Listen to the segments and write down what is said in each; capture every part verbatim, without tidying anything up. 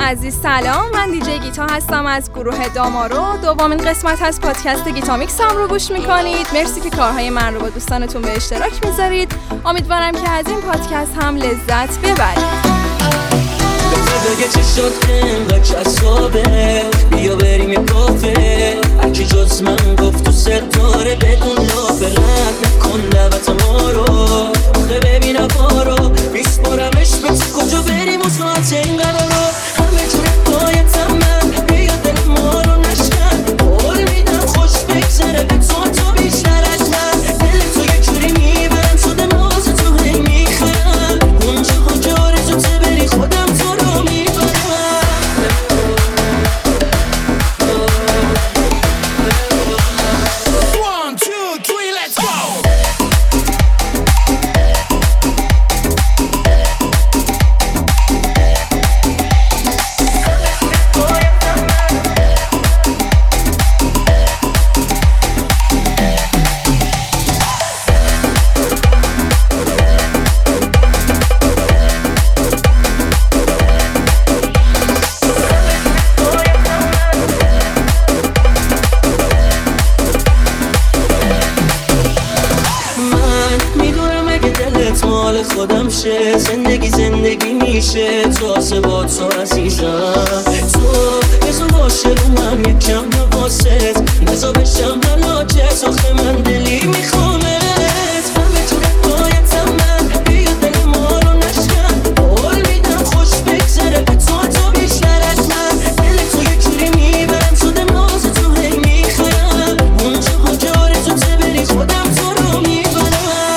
عزیز سلام، من دیجی گیتا هستم از گروه دامارو. دومین قسمت از پادکست گیتامیکس هم رو گوش میکنید. مرسی که کارهای من رو با دوستانتون به اشتراک میذارید. امیدوارم که از این پادکست هم لذت ببرید. بگه چی شد اینقدر کسابه، بیا بریم یه کافه. هرکی جز من گفت تو ستاره بدون لافه، رد نکن دعوت ما رو. آخه ببین هوا رو میسپارمش به تو، کجا بریم و ساعت اینقدر رو. همه جونه پایتم من، بیا دل ما رو نشکن. قول میدم خوش بگذره به تو تو بیشتر از من. دل تو یه جوری میبرم شده ناز تو هی میخرم. اونجا کجا آرزو ته بری خودم تو رو میبرم. One, two, three, let's go! خودم شه زندگی زندگی میشه تازه با تو عزیزم. تو بزا باشه رو من یکم نواست، بزا بشم حلاجت. آخه من دلی میخوامت، همه جونه پایتم من. بیا دل ما رو نشکن، قول میدم خوش بگذره به تو تو بیشتر از من. دل تو یه جوری میبرم شده ناز تو هی میخرم. اونجا کجا آرزو ته بری خودم تو رو میبرم.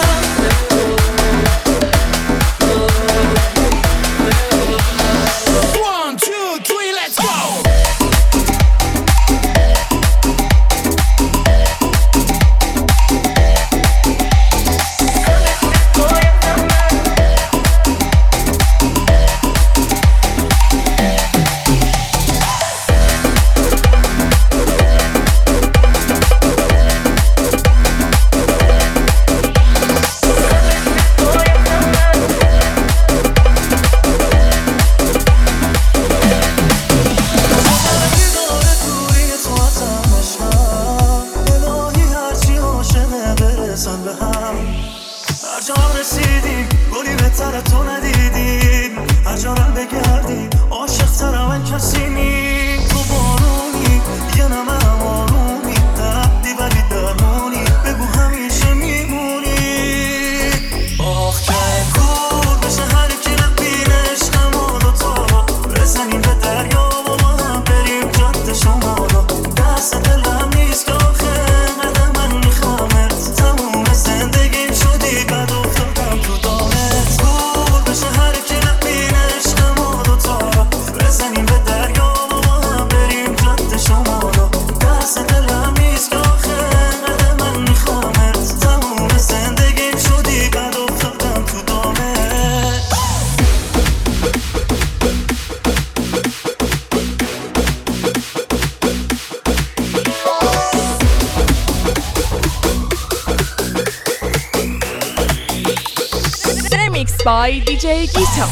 by دیجی گیتا.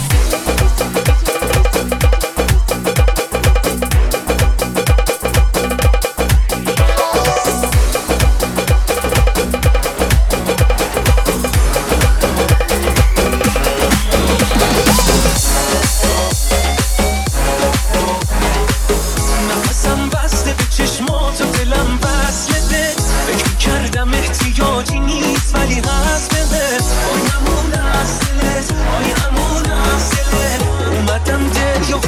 نفسم بسته به چشمات و دلم وصله. فکر کردم احتیاجی نیست ولی هست بده. آی امون از دلت، آی امون از دلت. اومدم دریا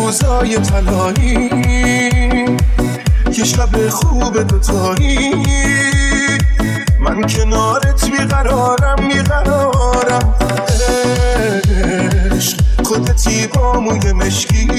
روزای طلایی، یه شب خوب دوتایی، من کنارت بیقرارم بیقرارم. عشق خودتی با موی مشکی،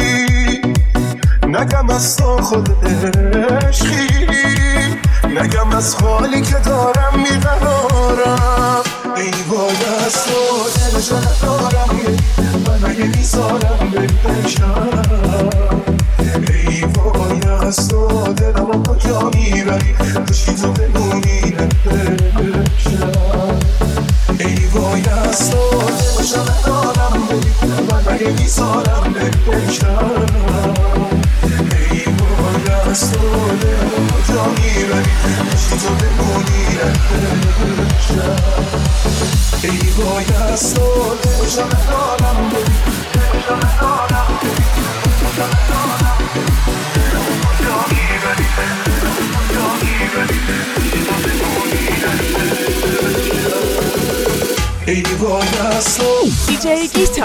نگم از تو خود عشقی، نگم از حالی که دارم میقرارم. ای وای از تو دلشو ندارم، من اگه میذارم بشم. ای وای از تو دلم رو کجا میبری، کشی تو بمونی نبشم. ای وای از تو دلشو ندارم، من اگه میذارم بشم. ای وای از تو دلم رو کجا میبری، کشی تو بمونی نبشم. ای وای از تو دلشو ندارم، دلشو ندارم، دلشو ندارم. کجا میبری، کجا میبری، کشی تو بمونی نبشم. ای وای از تو دیجی گیتا.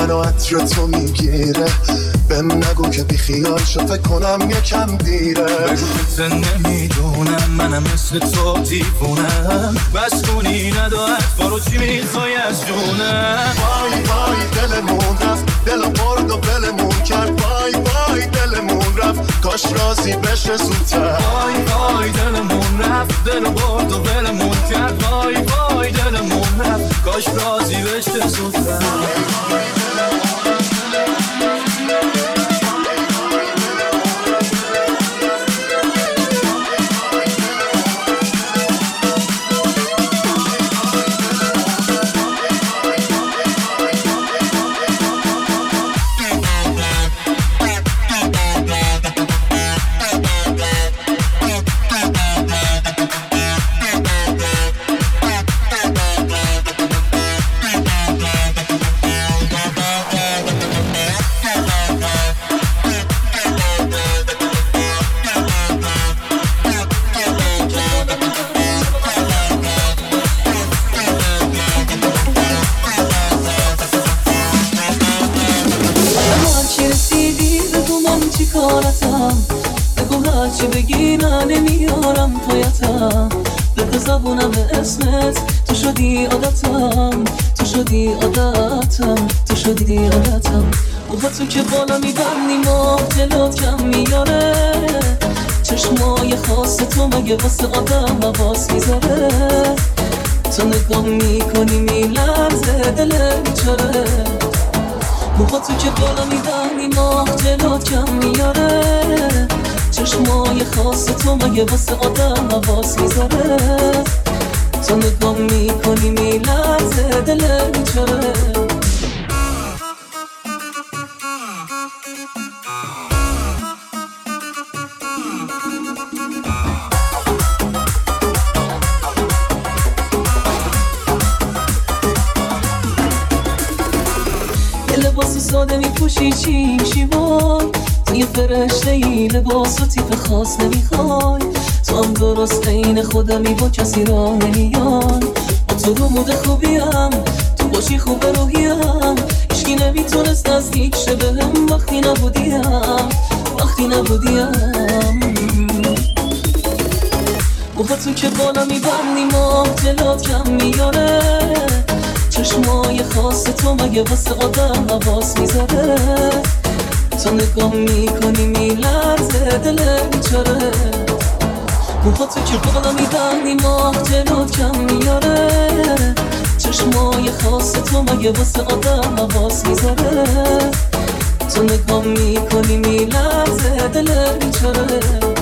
منو عطر تو میگیره، بهم نگو که بی خیال شو فکر کنم یکم دیره. بگو که نمیدونم منم مثل تو دیوونم، بس کنی ندارد بارو چی میخوای از جونم. وای وای دلمون رفت، دل برد و دلمون کرد. وای وای دلمون رفت، کاش راضی بشه زودتر. وای وای دلمون رفت، دل برد و دلمون کرد. وای وای دلمون رفت، کاش راضی بشه زودتر. هرچی بگی من نمیارم پایتم، به زبونم اسمت تو شدی عادتم، تو شدی عادتم، تو شدی عادتم. و با تو که بالا میبندی ما دلات کم میاره، چشمای خاص تو مگه واسه آدم حواس میذاره. تو نگاه میکنی میلرزه دل بیچاره، موها تو که بالا میبندی ما دلات کم میاره، چشمای خاص تو مگه واسه آدم حواس میذاره. تو نگاه میکنی میلرزه دل بیچاره. یه لباس ساده میپوشی چی میشی وای، تو یه فرشته ای لباس و تیپ خاص نمیخوای. تو هم درست عین خودمی با کسی را نمیان، با تو رو مود خوبیم تو باشی خوب روحیم. هیچکی نمیتونست نزدیک شه بهم وقتی نبودیم، وقتی نبودیم. و با تو که بالا میبندی ما دلات کم میاره، چشمای خاص تو مگه واسه آدم حواس میذاره. تو نگاه میکنی میلرزه دل بیچاره، موها تو که بالا میبندی ما دلات کم میاره، چشمای خاص تو مگه واسه آدم حواس میذاره. تو نگاه میکنی میلرزه دل بیچاره.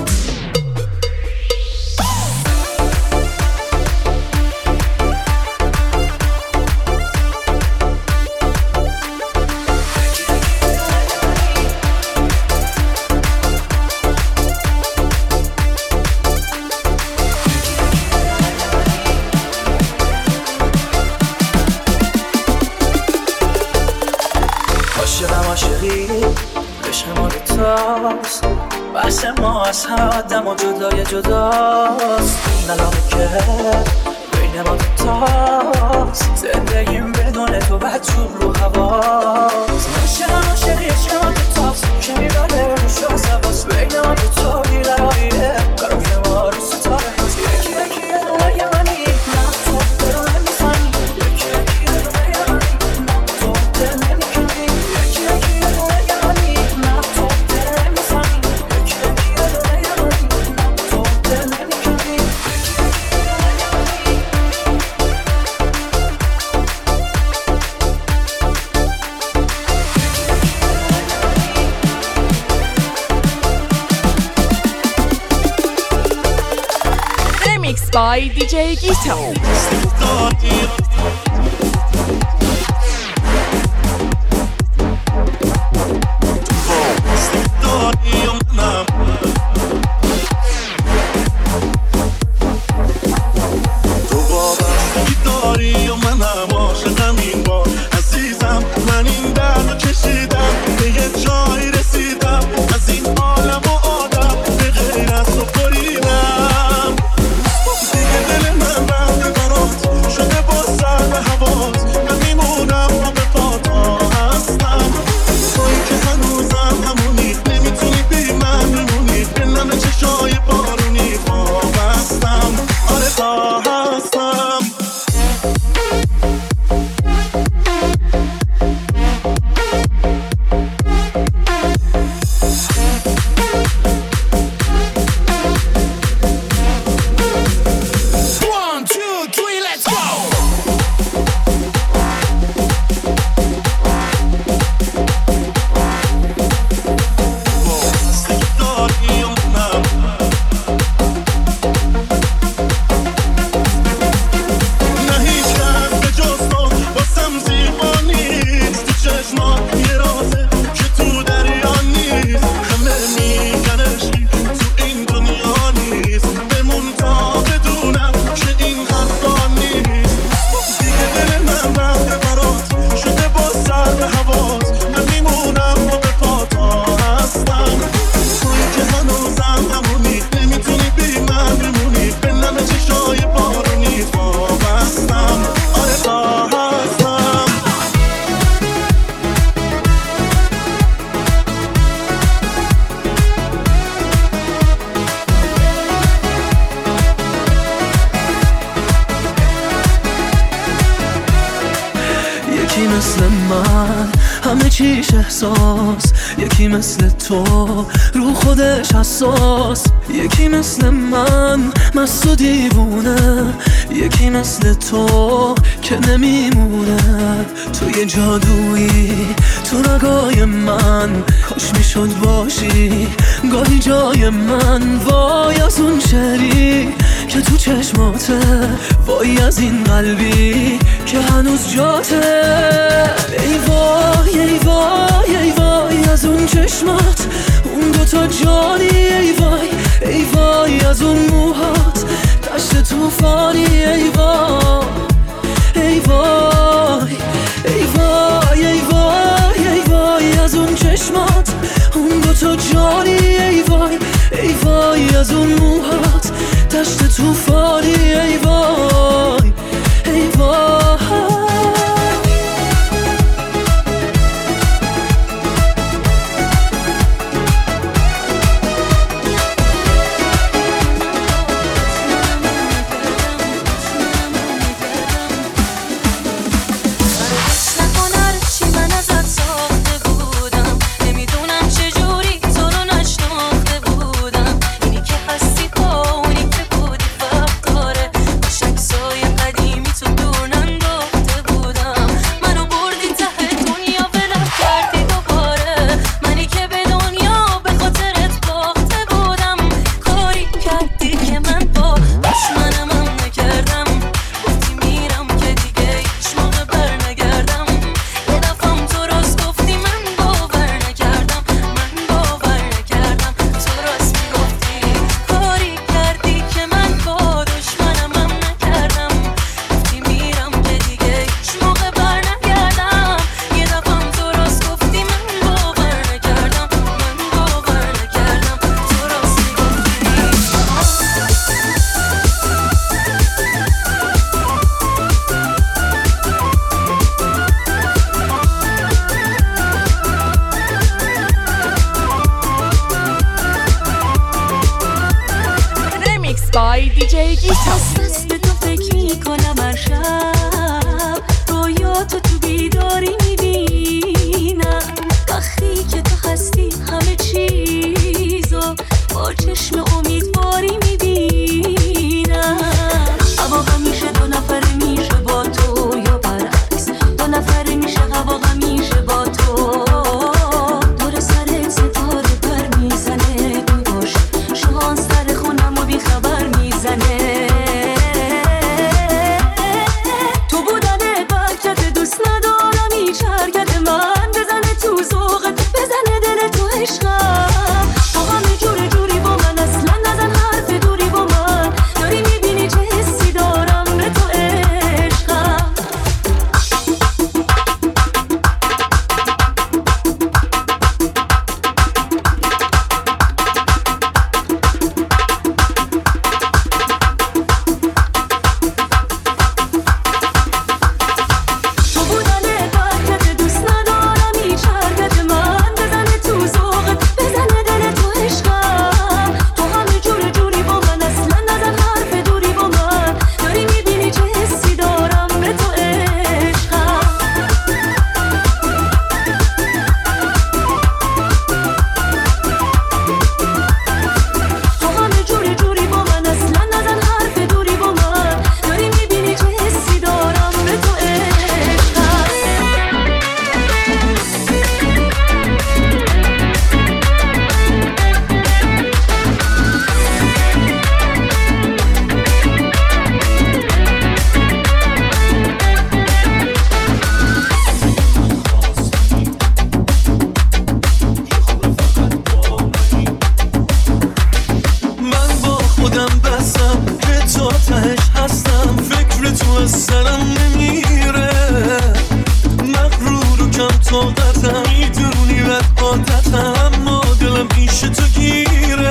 بحث ما از هر آدم و جدای جداست، نلامی که بین ما دوتاست. زندگیم بدون تو بدجور رو حواست، عشق عاشقی عشق ما دوتاست که میبره رو شاز حواست. بین ما دوتا بیلاییه کارم که ما رو ستاره هست. یکی یکی یه دونه یه منی نه تو دلو نمیخوانی، یکی یکی یه دونه یه منی نه تو دل نمیکنی، یکی یکی یه دونه یه منی نه تو دل نمیخوانی، یکی یکی یه دونه یه منی نه تو دل نمیکنی. Remix by دی جی گیتا. شده باز ما یه رازه که تو دریا نیست، همه میگن عشقی تو این دنیا نیست، بمون تا بدونم که این حرفا نیست. دیگه دل من رفته برات شده با سر به حواس، من میمونم و به پاتا هستم، توی که هنوزم همونی، نمیتونی بی من بمونی، به نم چشای بارونی وابستم، آره وابستم. یکی مثل من همه چیش احساس، یکی مثل تو رو خودش حساس، یکی مثل من مست و دیوونه، یکی مثل تو که نمیمونه. تو یه جادویی تو رگای من، کاش میشد باشی گاهی جای من. وای از اون شعری که تو چشماته، وای از این قلبی که هنوز جاته. ای وای ای وای ای وای از اون چشمات، اون دوتا جانی. ای وای ای وای از اون موهات، دشت توفانی. ای وای ای وای ای وای ای وای ای وای از اون چشمات، اون دوتا جانی. ای وای ای وای از اون موهات، دشت توفانی. ای وای ای وای. بای دی جی گیتا. دست به تو فکر میکنم هر شب، رویاتو تو بیداری میبینم، وقتی که تو هستی همه چیزو با چشم امیدواری میبینم. هوا همیشه دو نفره میشه با تو یا برعکس، دو نفره میشه هوا همیشه با تو. دور سر ستاره پر میزنه، تو باش شانس سر خونم و بیخبر میزنه. پیش تو گیره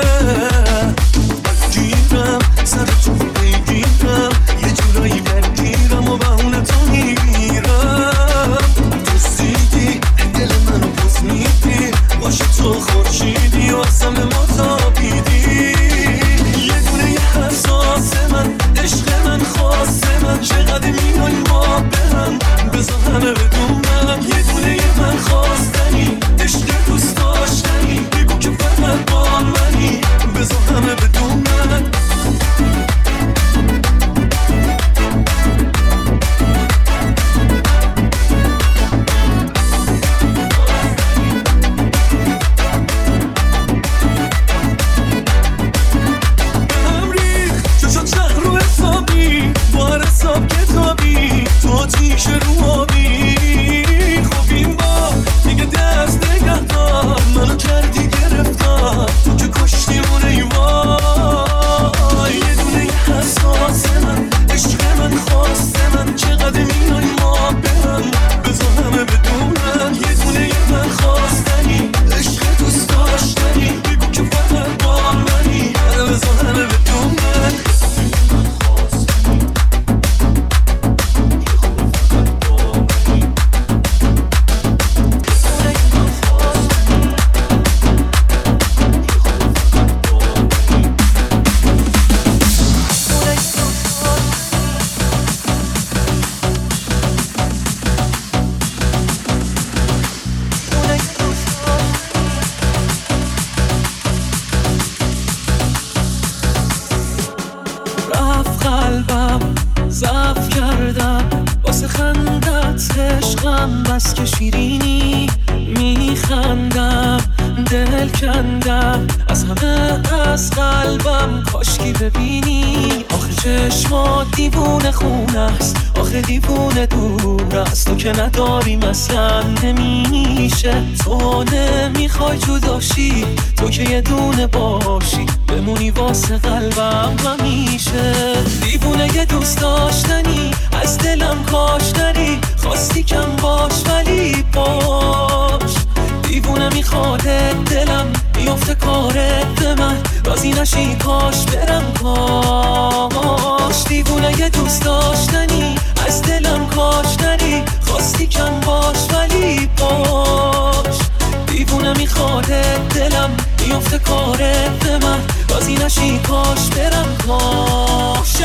گیرم سر تو بگیرم یه جورایی برگیرم و بهونه تو میرم دوستیدی دل منو بوز میدی باشه تو خورشیدی و واسم متابیدی یه دونه یه حساس من عشق من خاص من چقدر میای ما به هم بذار همه بدونم یه دونه یه من خواستنی عشق دوست داشتنی بگو که فقط با منی بذار همه بدونم آتیش رو آبی خوبیم با دیگه دست نگه دار منو کردی گرفتار تو که کشتی اون ایوای یه دونه یه حساس من عشق من خواست من چقدر میای ما به هم بذار همه بدونن یه دونه یه من خواستنی عشق دوست داشتنی بگو که فقط با منی بذار همه بدونن ضعف کردم واسه خندت عشقم بس که شیرینی میخندم دل کندم از همه از قلبم کاشکی ببینی آخه چشمات دیوونه خونه است آخه دیوونه دور است تو که نداری مثلا نمیشه تو نمیخوای جداشی تو که یه دونه باشی بمونی واسه قلبم همیشه دیوونه یه دوست داشتنی از دلم کاش نری خواستی کم باش ولی باش دیوونه میخواده دلم میفته کارت به من راضی نشی کاش برم کاش دیوونه یه دوست داشتنی از دلم کاش نری خواستی کم باش ولی باش دیوونه میخواده دلم میفته کارت به من راضی نشی کاش برم کاش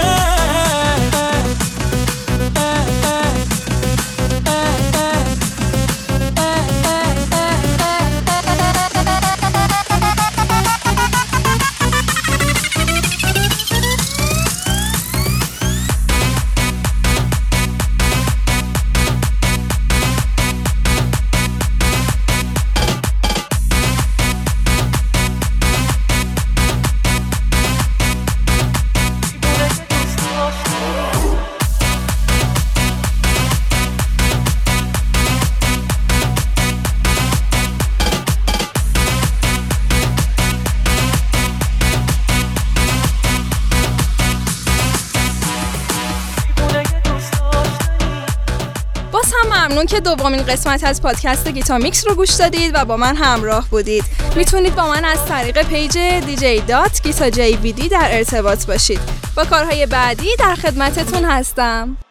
ممنون که دومین قسمت از پادکست گیتامیکس رو گوش دادید و با من همراه بودید. میتونید با من از طریق پیج دی جی دات گیتا جی وی دی در ارتباط باشید. با کارهای بعدی در خدمتتون هستم.